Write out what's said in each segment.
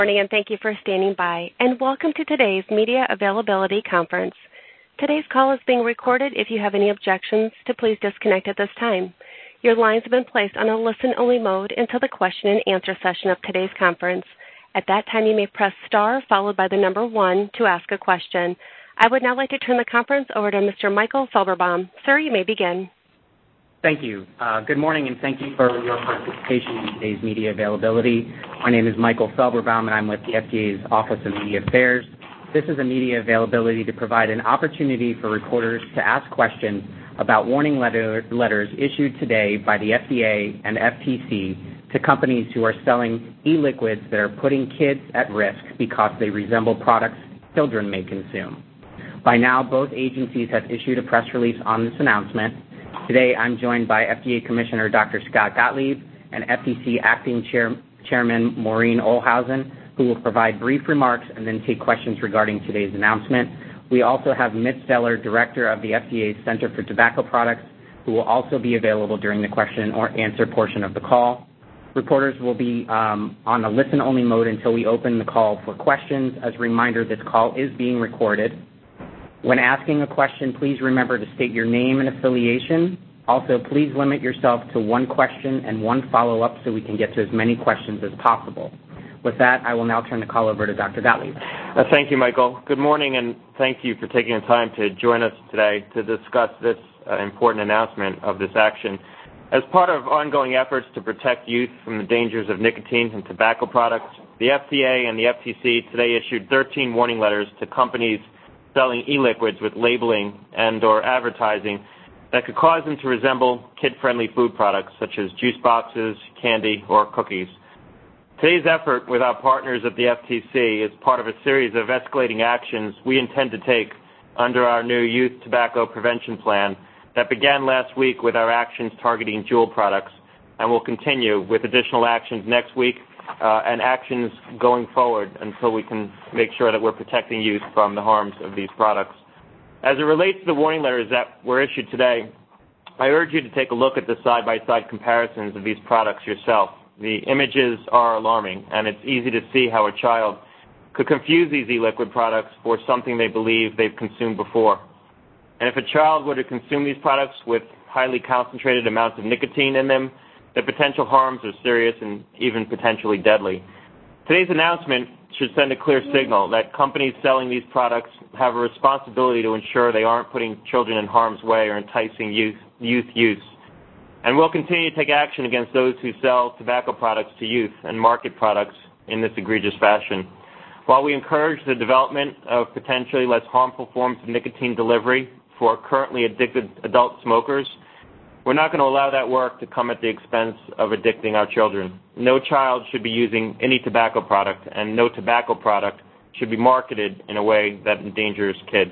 Good morning, and thank you for standing by, and welcome to today's Media Availability Conference. Today's call is being recorded. If you have any objections, to please disconnect at this time. Your lines have been placed on a listen-only mode until the question and answer session of today's conference. At that time, you may press star followed by the number 1 to ask a question. I would now like to turn the conference over to Mr. Michael Felberbaum. Sir, you may begin. Thank you. Good morning, and thank you for your participation in today's media availability. My name is Michael Felberbaum, and I'm with the FDA's Office of Media Affairs. This is a media availability to provide an opportunity for reporters to ask questions about warning letters issued today by the FDA and FTC to companies who are selling e-liquids that are putting kids at risk because they resemble products children may consume. By now, both agencies have issued a press release on this announcement. Today, I'm joined by FDA Commissioner Dr. Scott Gottlieb and FTC Acting Chairman Maureen Ohlhausen, who will provide brief remarks and then take questions regarding today's announcement. We also have Mitch Zeller, Director of the FDA's Center for Tobacco Products, who will also be available during the question or answer portion of the call. Reporters will be on a listen-only mode until we open the call for questions. As a reminder, this call is being recorded. When asking a question, please remember to state your name and affiliation. Also, please limit yourself to one question and one follow-up so we can get to as many questions as possible. With that, I will now turn the call over to Dr. Gottlieb. Thank you, Michael. Good morning, and thank you for taking the time to join us today to discuss this important announcement of this action. As part of ongoing efforts to protect youth from the dangers of nicotine and tobacco products, the FDA and the FTC today issued 13 warning letters to companies selling e-liquids with labeling and or advertising that could cause them to resemble kid-friendly food products such as juice boxes, candy, or cookies. Today's effort with our partners at the FTC is part of a series of escalating actions we intend to take under our new Youth Tobacco Prevention Plan that began last week with our actions targeting JUUL products and will continue with additional actions next week and actions going forward until we can make sure that we're protecting youth from the harms of these products. As it relates to the warning letters that were issued today, I urge you to take a look at the side-by-side comparisons of these products yourself. The images are alarming, and it's easy to see how a child could confuse these e-liquid products for something they believe they've consumed before. And if a child were to consume these products with highly concentrated amounts of nicotine in them, the potential harms are serious and even potentially deadly. Today's announcement should send a clear signal that companies selling these products have a responsibility to ensure they aren't putting children in harm's way or enticing youth use. And we'll continue to take action against those who sell tobacco products to youth and market products in this egregious fashion. While we encourage the development of potentially less harmful forms of nicotine delivery for currently addicted adult smokers, we're not going to allow that work to come at the expense of addicting our children. No child should be using any tobacco product, and no tobacco product should be marketed in a way that endangers kids.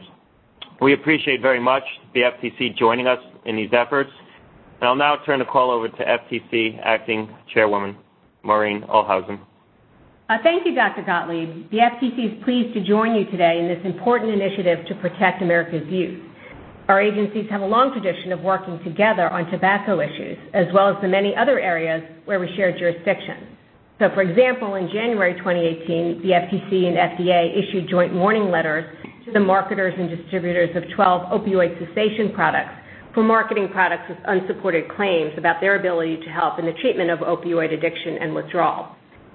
We appreciate very much the FTC joining us in these efforts, and I'll now turn the call over to FTC Acting Chairwoman Maureen Ohlhausen. Thank you, Dr. Gottlieb. The FTC is pleased to join you today in this important initiative to protect America's youth. Our agencies have a long tradition of working together on tobacco issues, as well as the many other areas where we share jurisdiction. So, for example, in January 2018, the FTC and FDA issued joint warning letters to the marketers and distributors of 12 opioid cessation products for marketing products with unsupported claims about their ability to help in the treatment of opioid addiction and withdrawal.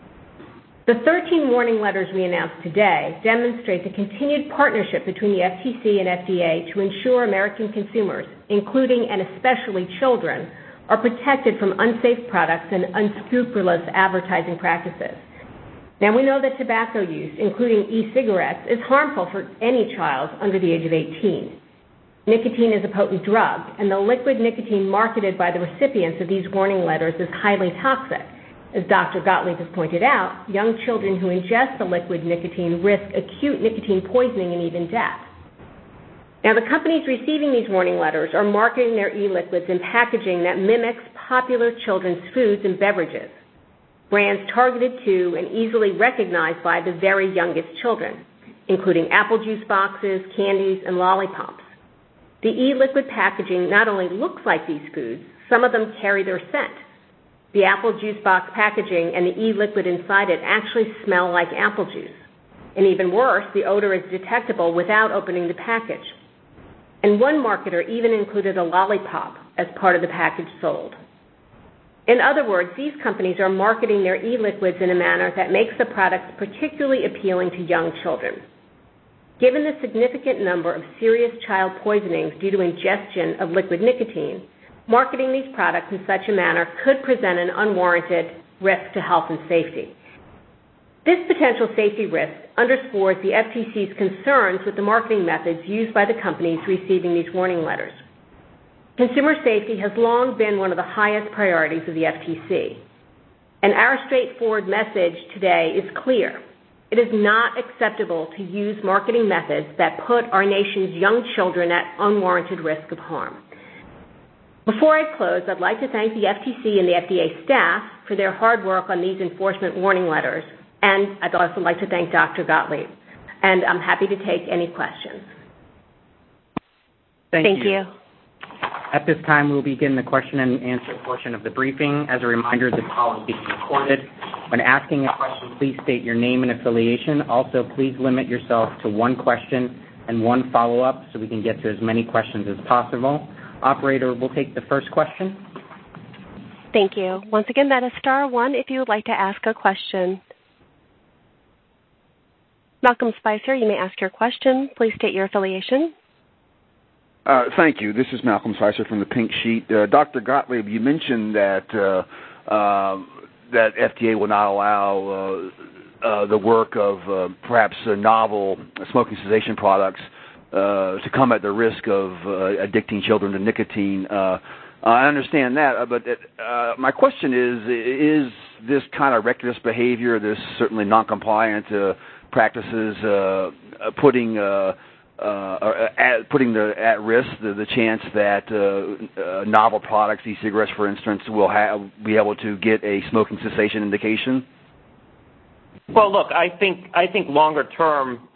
The 13 warning letters we announced today demonstrate the continued partnership between the FTC and FDA to ensure American consumers, including and especially children, are protected from unsafe products and unscrupulous advertising practices. Now, we know that tobacco use, including e-cigarettes, is harmful for any child under the age of 18. Nicotine is a potent drug, and the liquid nicotine marketed by the recipients of these warning letters is highly toxic. As Dr. Gottlieb has pointed out, young children who ingest the liquid nicotine risk acute nicotine poisoning and even death. Now, the companies receiving these warning letters are marketing their e-liquids in packaging that mimics popular children's foods and beverages, brands targeted to and easily recognized by the very youngest children, including apple juice boxes, candies, and lollipops. The e-liquid packaging not only looks like these foods, some of them carry their scent. The apple juice box packaging and the e-liquid inside it actually smell like apple juice. And even worse, the odor is detectable without opening the package. And one marketer even included a lollipop as part of the package sold. In other words, these companies are marketing their e-liquids in a manner that makes the products particularly appealing to young children. Given the significant number of serious child poisonings due to ingestion of liquid nicotine, marketing these products in such a manner could present an unwarranted risk to health and safety. This potential safety risk underscores the FTC's concerns with the marketing methods used by the companies receiving these warning letters. Consumer safety has long been one of the highest priorities of the FTC, and our straightforward message today is clear. It is not acceptable to use marketing methods that put our nation's young children at unwarranted risk of harm. Before I close, I'd like to thank the FTC and the FDA staff for their hard work on these enforcement warning letters, and I'd also like to thank Dr. Gottlieb, and I'm happy to take any questions. Thank you. At this time, we'll begin the question and answer portion of the briefing. As a reminder, this call is being recorded. When asking a question, please state your name and affiliation. Also, please limit yourself to one question and one follow-up so we can get to as many questions as possible. Operator, we'll take the first question. Thank you. Once again, that is star one if you would like to ask a question. Malcolm Spicer, you may ask your question. Please state your affiliation. Thank you. This is Malcolm Spicer from the Pink Sheet. Dr. Gottlieb, you mentioned that that FDA will not allow the work of perhaps novel smoking cessation products to come at the risk of addicting children to nicotine. I understand that, but my question is this kind of reckless behavior, this certainly non-compliant practices, putting at risk the chance that novel products, e-cigarettes, for instance, will be able to get a smoking cessation indication? Well, look, I think longer term,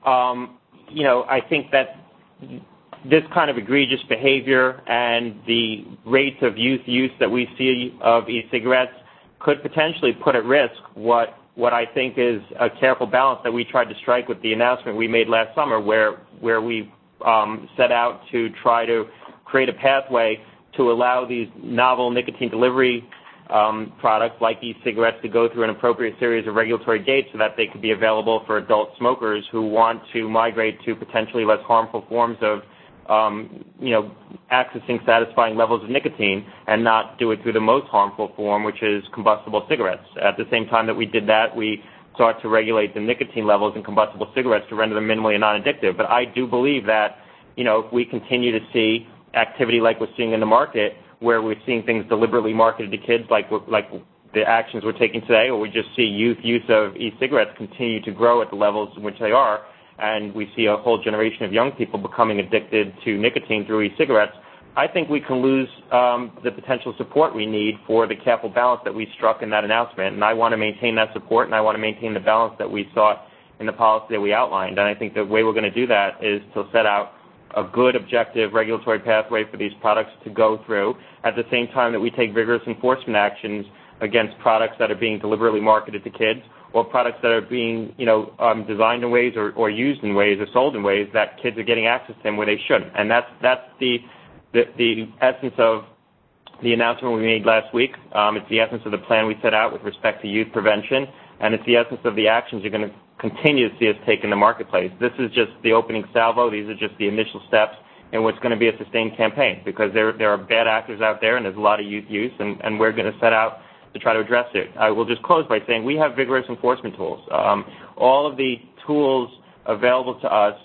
I think that this kind of egregious behavior and the rates of youth use that we see of e-cigarettes could potentially put at risk what I think is a careful balance that we tried to strike with the announcement we made last summer, where we set out to try to create a pathway to allow these novel nicotine delivery products like e-cigarettes to go through an appropriate series of regulatory gates so that they could be available for adult smokers who want to migrate to potentially less harmful forms of accessing satisfying levels of nicotine and not do it through the most harmful form, which is combustible cigarettes. At the same time that we did that, we sought to regulate the nicotine levels in combustible cigarettes to render them minimally non-addictive. But I do believe that, if we continue to see activity like we're seeing in the market, where we're seeing things deliberately marketed to kids like the actions we're taking today, or we just see youth use of e-cigarettes continue to grow at the levels in which they are, and we see a whole generation of young people becoming addicted to nicotine through e-cigarettes, I think we can lose the potential support we need for the careful balance that we struck in that announcement. And I want to maintain that support, and I want to maintain the balance that we sought in the policy that we outlined. And I think the way we're going to do that is to set out a good, objective regulatory pathway for these products to go through, at the same time that we take vigorous enforcement actions against products that are being deliberately marketed to kids, or products that are being, designed in ways or used in ways or sold in ways that kids are getting access to them where they shouldn't. And that's the essence of the announcement we made last week. It's the essence of the plan we set out with respect to youth prevention, and it's the essence of the actions you're going to continue to see us take in the marketplace. This is just the opening salvo. These are just the initial steps in what's going to be a sustained campaign, because there are bad actors out there and there's a lot of youth use, and we're going to set out to try to address it. I will just close by saying we have vigorous enforcement tools. All of the tools available to us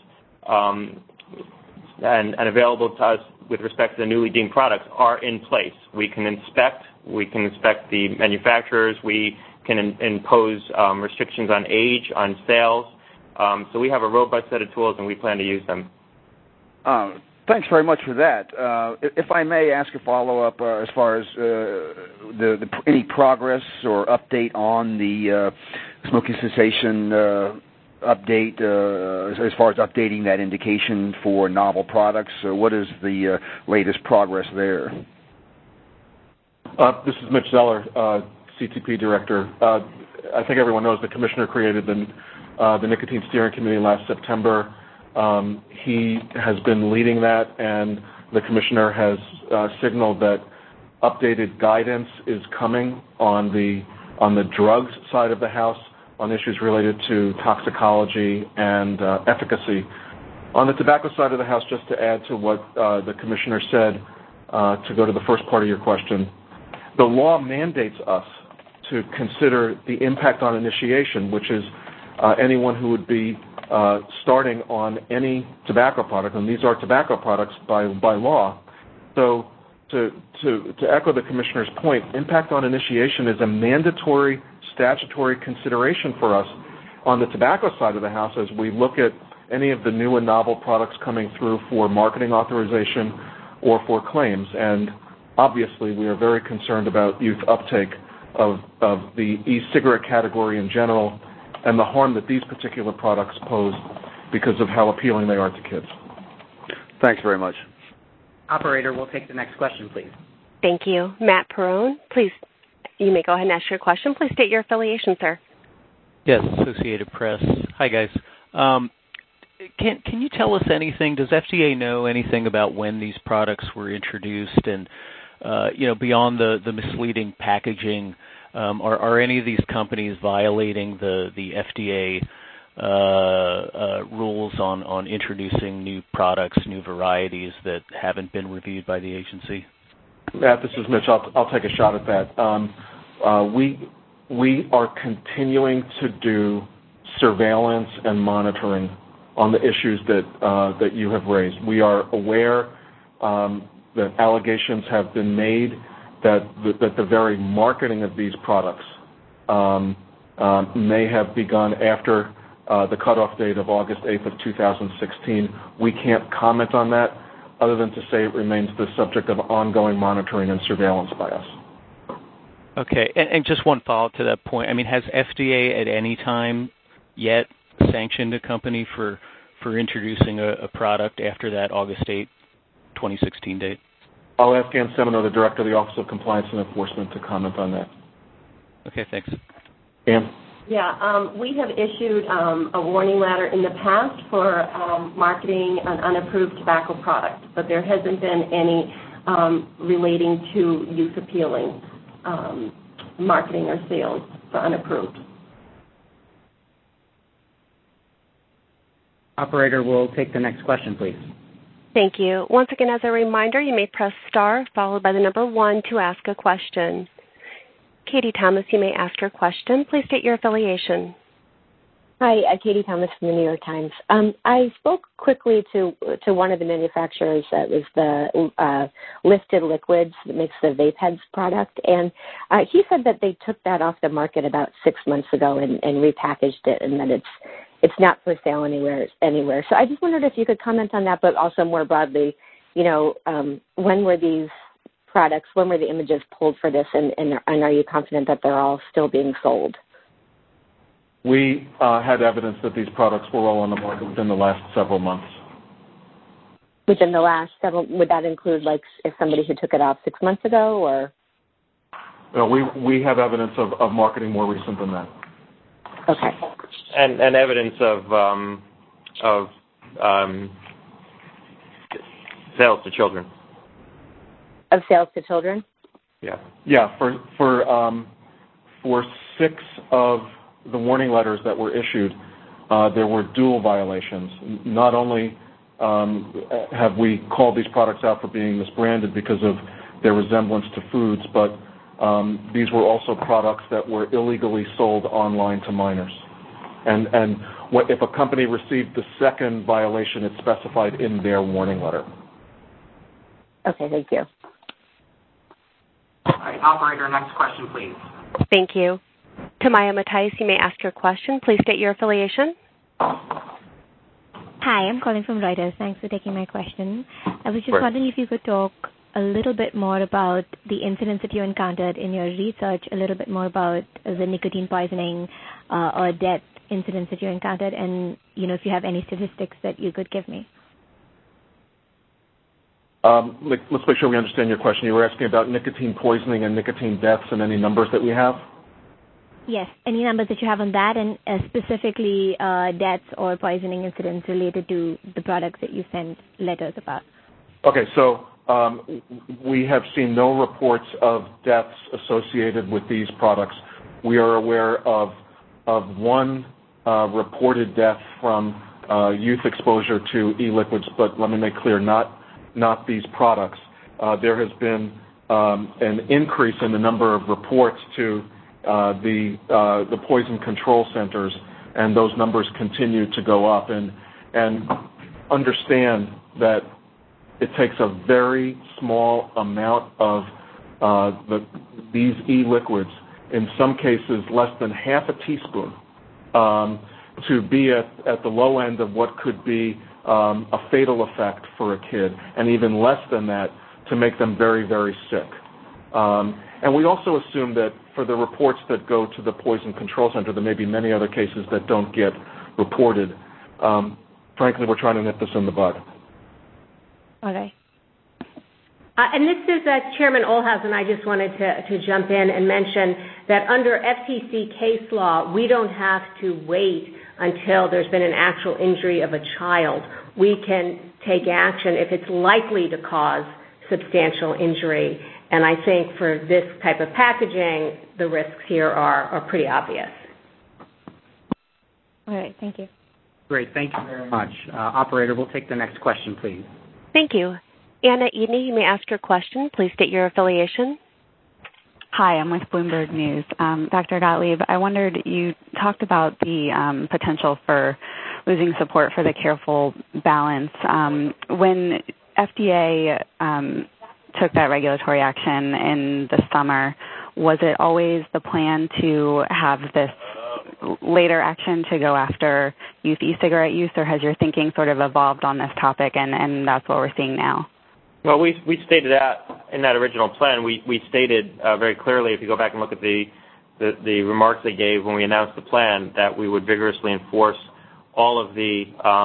and available to us with respect to the newly deemed products are in place. We can inspect the manufacturers. We can impose restrictions on age, on sales. So we have a robust set of tools, and we plan to use them. Thanks very much for that. If I may ask a follow-up as far as any progress or update on the smoking cessation update, as far as updating that indication for novel products, what is the latest progress there? This is Mitch Zeller, CTP Director. I think everyone knows the Commissioner created the Nicotine Steering Committee last September. He has been leading that, and the Commissioner has signaled that updated guidance is coming on the drugs side of the House on issues related to toxicology and efficacy. On the tobacco side of the House, just to add to what the Commissioner said, to go to the first part of your question, the law mandates us to consider the impact on initiation, which is anyone who would be starting on any tobacco product, and these are tobacco products by law. So to echo the Commissioner's point, impact on initiation is a mandatory statutory consideration for us on the tobacco side of the House as we look at any of the new and novel products coming through for marketing authorization or for claims. And obviously, we are very concerned about youth uptake of the e-cigarette category in general and the harm that these particular products pose because of how appealing they are to kids. Thanks very much. Operator, we'll take the next question, please. Thank you. Matt Perrone, please, you may go ahead and ask your question. Please state your affiliation, sir. Yes, Associated Press. Hi, guys. Can you tell us anything? Does FDA know anything about when these products were introduced? And, beyond the misleading packaging, are any of these companies violating the FDA rules on introducing new products, new varieties that haven't been reviewed by the agency? Matt, this is Mitch. I'll take a shot at that. We are continuing to do surveillance and monitoring on the issues that you have raised. We are aware that allegations have been made that the very marketing of these products may have begun after the cutoff date of August 8th of 2016. We can't comment on that other than to say it remains the subject of ongoing monitoring and surveillance by us. Okay, and just one follow-up to that point. I mean, has FDA at any time yet sanctioned a company for introducing a product after that August 8, 2016 date? I'll ask Ann Semino, the Director of the Office of Compliance and Enforcement, to comment on that. Okay, thanks. Ann? Yeah, we have issued a warning letter in the past for marketing an unapproved tobacco product, but there hasn't been any relating to youth appealing marketing or sales for unapproved. Operator, we'll take the next question, please. Thank you. Once again, as a reminder, you may press star followed by the number 1 to ask a question. Katie Thomas, you may ask your question. Please state your affiliation. Hi, Katie Thomas from the New York Times. I spoke quickly to one of the manufacturers that was the Lifted Liquids that makes the Vape Heads product, and he said that they took that off the market about 6 months ago and repackaged it, and that it's not for sale anywhere. So I just wondered if you could comment on that, but also more broadly, when were these products, when were the images pulled for this, and are you confident that they're all still being sold? We had evidence that these products were all on the market within the last several months. Within the last several, would that include like if somebody who took it off 6 months ago, or? No, we have evidence of marketing more recent than that. Okay. And evidence of sales to children. Of sales to children? Yeah. Yeah. For 6 of the warning letters that were issued, there were dual violations. Not only have we called these products out for being misbranded because of their resemblance to foods, but these were also products that were illegally sold online to minors. And if a company received the second violation, it's specified in their warning letter. Okay, thank you. All right, operator, next question, please. Thank you. Tamaya Mattias, you may ask your question. Please state your affiliation. Hi, I'm calling from Reuters. Thanks for taking my question. I was just wondering if you could talk a little bit more about the incidents that you encountered in your research, a little bit more about the nicotine poisoning or death incidents that you encountered, and if you have any statistics that you could give me. Let's make sure we understand your question. You were asking about nicotine poisoning and nicotine deaths and any numbers that we have? Yes, any numbers that you have on that, and specifically deaths or poisoning incidents related to the products that you send letters about. Okay, so we have seen no reports of deaths associated with these products. We are aware of one reported death from youth exposure to e-liquids, but let me make clear, not these products. There has been an increase in the number of reports to the poison control centers, and those numbers continue to go up. And understand that it takes a very small amount of these e-liquids, in some cases less than half a teaspoon, to be at the low end of what could be a fatal effect for a kid, and even less than that to make them very, very sick. And we also assume that for the reports that go to the Poison Control Center, there may be many other cases that don't get reported. Frankly, we're trying to nip this in the bud. Okay. And this is Chairman Olhausen. I just wanted to jump in and mention that under FTC case law, we don't have to wait until there's been an actual injury of a child. We can take action if it's likely to cause substantial injury. And I think for this type of packaging, the risks here are pretty obvious. All right, thank you. Great, thank you very much. Operator, we'll take the next question, please. Thank you. Anna Edney, you may ask your question. Please state your affiliation. Hi, I'm with Bloomberg News. Dr. Gottlieb, I wondered, you talked about the potential for losing support for the careful balance. When FDA took that regulatory action in the summer, was it always the plan to have this later action to go after youth e-cigarette use, or has your thinking sort of evolved on this topic and that's what we're seeing now? Well, we stated that in that original plan. We stated very clearly, if you go back and look at the remarks they gave when we announced the plan, that we would vigorously enforce all of the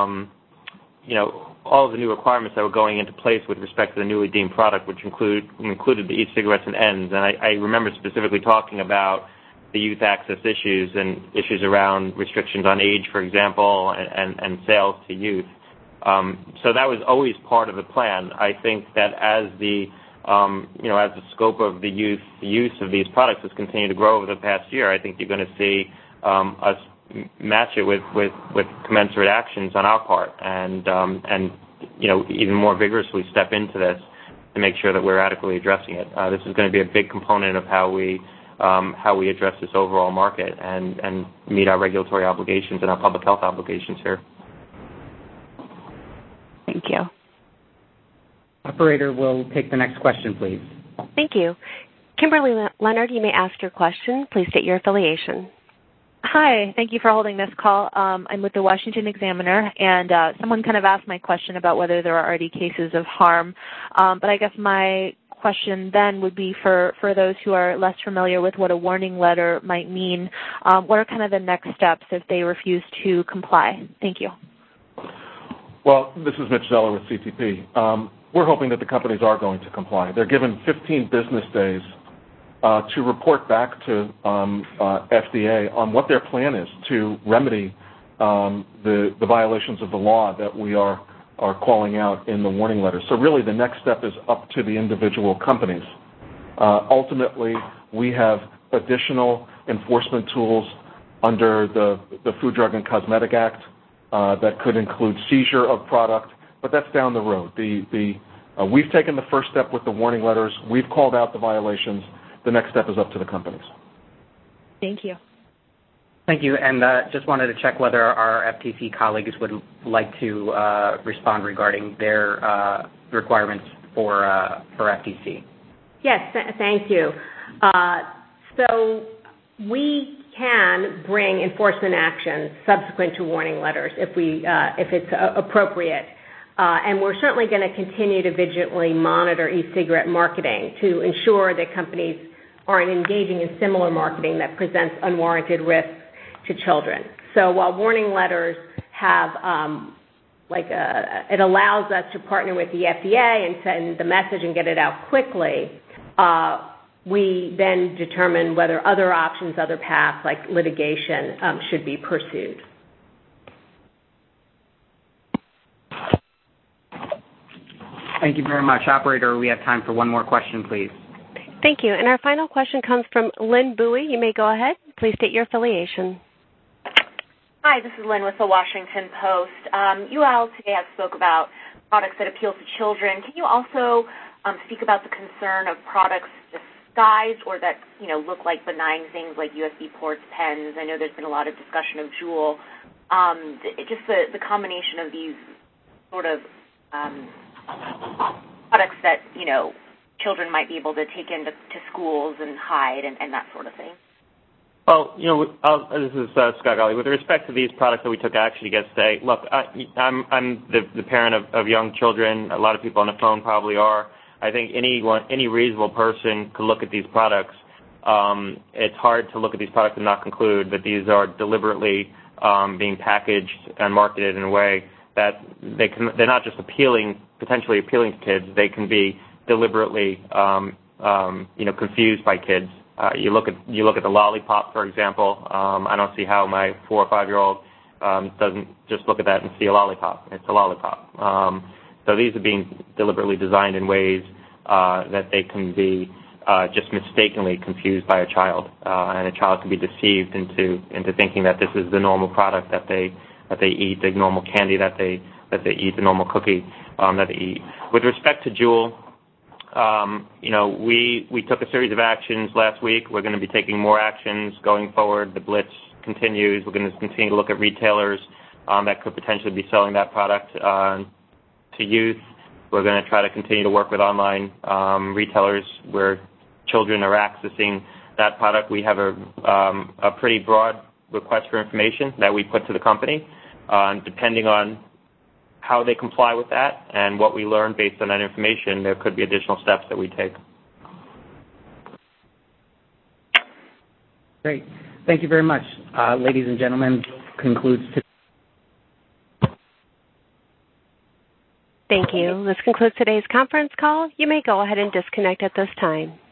new requirements that were going into place with respect to the newly deemed product, which included the e-cigarettes and ends. And I remember specifically talking about the youth access issues and issues around restrictions on age, for example, and sales to youth. So that was always part of the plan. I think that as the scope of the use of these products has continued to grow over the past year, I think you're going to see us match it with commensurate actions on our part, and even more vigorously step into this to make sure that we're adequately addressing it. This is going to be a big component of how we address this overall market and meet our regulatory obligations and our public health obligations here. Thank you. Operator, we'll take the next question, please. Thank you. Kimberly Leonard, you may ask your question. Please state your affiliation. Hi, thank you for holding this call. I'm with the Washington Examiner, and someone kind of asked my question about whether there are already cases of harm. But I guess my question then would be for those who are less familiar with what a warning letter might mean, what are kind of the next steps if they refuse to comply? Thank you. Well, this is Mitch Zeller with CTP. We're hoping that the companies are going to comply. They're given 15 business days to report back to FDA on what their plan is to remedy the violations of the law that we are calling out in the warning letter. So really the next step is up to the individual companies. Ultimately, we have additional enforcement tools under the Food, Drug, and Cosmetic Act that could include seizure of product, but that's down the road. We've taken the first step with the warning letters. We've called out the violations. The next step is up to the companies. Thank you. Thank you. And just wanted to check whether our FTC colleagues would like to respond regarding their requirements for FTC. Yes, thank you. So we can bring enforcement actions subsequent to warning letters if it's appropriate. And we're certainly going to continue to vigilantly monitor e-cigarette marketing to ensure that companies aren't engaging in similar marketing that presents unwarranted risks to children. So while warning letters have it allows us to partner with the FDA and send the message and get it out quickly. We then determine whether other options, other paths like litigation should be pursued. Thank you very much. Operator, we have time for one more question, please. Thank you. And our final question comes from Lynn Bowie. You may go ahead. Please state your affiliation. Hi, this is Lynn with the Washington Post. You all today have spoke about products that appeal to children. Can you also speak about the concern of products disguised or that look like benign things like USB ports, pens? I know there's been a lot of discussion of Juul. Just the combination of these sort of products that children might be able to take into schools and hide and that sort of thing. Well, this is Scott Gottlieb. With respect to these products that we took action against today, look, I'm the parent of young children. A lot of people on the phone probably are. I think any reasonable person could look at these products. It's hard to look at these products and not conclude that these are deliberately being packaged and marketed in a way that they're not just potentially appealing to kids. They can be deliberately, confused by kids. You look at the lollipop, for example. I don't see how my 4 or 5-year-old doesn't just look at that and see a lollipop. It's a lollipop. So these are being deliberately designed in ways that they can be just mistakenly confused by a child, and a child can be deceived into thinking that this is the normal product that they eat, the normal candy that they eat, the normal cookie that they eat. With respect to Juul, we took a series of actions last week. We're going to be taking more actions going forward. The blitz continues. We're going to continue to look at retailers that could potentially be selling that product to youth. We're going to try to continue to work with online retailers where children are accessing that product. We have a pretty broad request for information that we put to the company. Depending on how they comply with that and what we learn based on that information, there could be additional steps that we take. Great. Thank you very much. Ladies and gentlemen, concludes today. Thank you. This concludes today's conference call. You may go ahead and disconnect at this time.